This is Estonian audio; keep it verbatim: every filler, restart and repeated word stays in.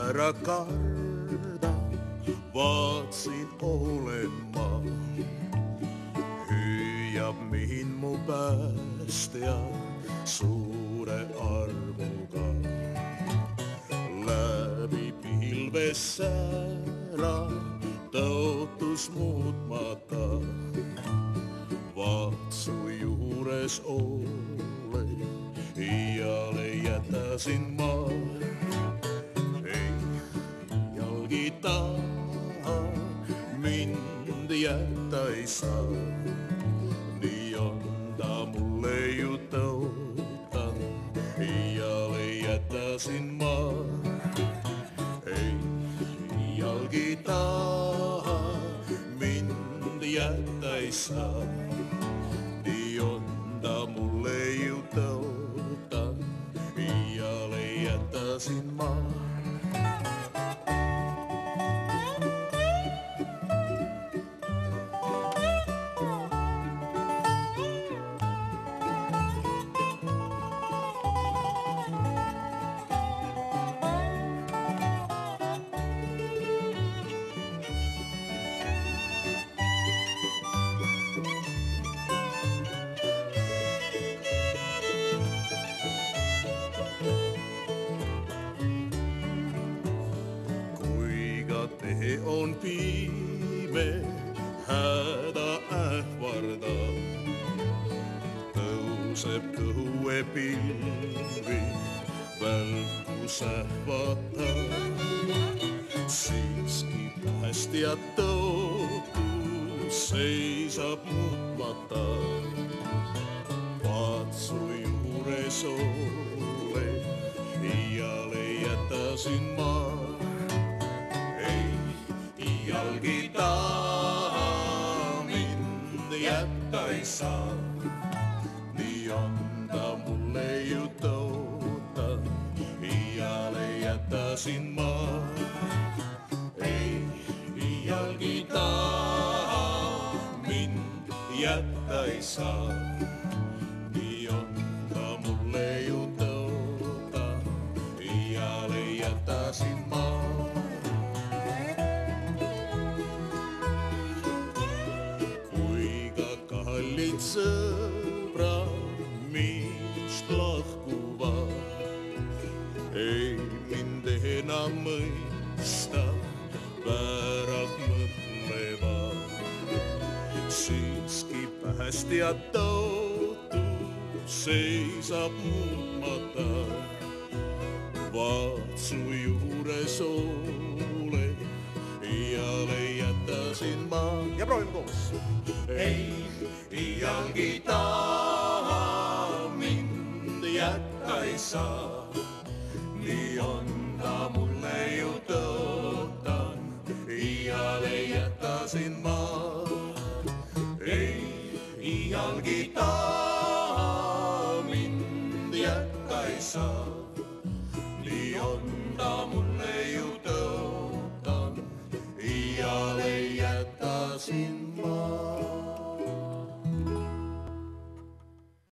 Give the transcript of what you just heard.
ära karda, vaat siin olen ma. Hüüab mind mu päästja suure armuga. Läbi pilve säära tõotus muutmata. Vaat su juures olen, iiale jätä sind ma. Ei jalgi taha, mind jätta ei saa. Nii on ta mulle ju tõotan, iiale jätä sind ma. Ei jalgi taha, mind jätta ei saa. Nii on ta mulle ju tõotan, iiale jätä sind ma. Tee on piime, häda ähvardab. Tõuseb kõue pilvi, välkus ähvatab. Siiski päästja tõotus seisab muutmata. Vaat su juures olen, iiale jätä sind ma. Jalgi taha, mind jätta ei saa. Nii on ta mulle ju tõotan, iiale jätä sind ma. Ei jalgi taha, mind jätta ei saa. Nii on ta mulle ju tõotan, iiale jätä sind ma. Kallid sõbrad minust lahkuvad, ei mind enam mõista, vääralt mõtlevad. Siiski päästja tõotus seisab muutmata. Vaat su juures olen, iiale jätä sind ma. Ja proovime koos. Ei iialgi taha, mind jätta ei saa. Nii on ta mulle ju tõotan, iiale jätä sind ma. Ei iialgi taha, mind jätta ei saa. Nii on ta mulle ju tõotan, iiale jätä sind ma.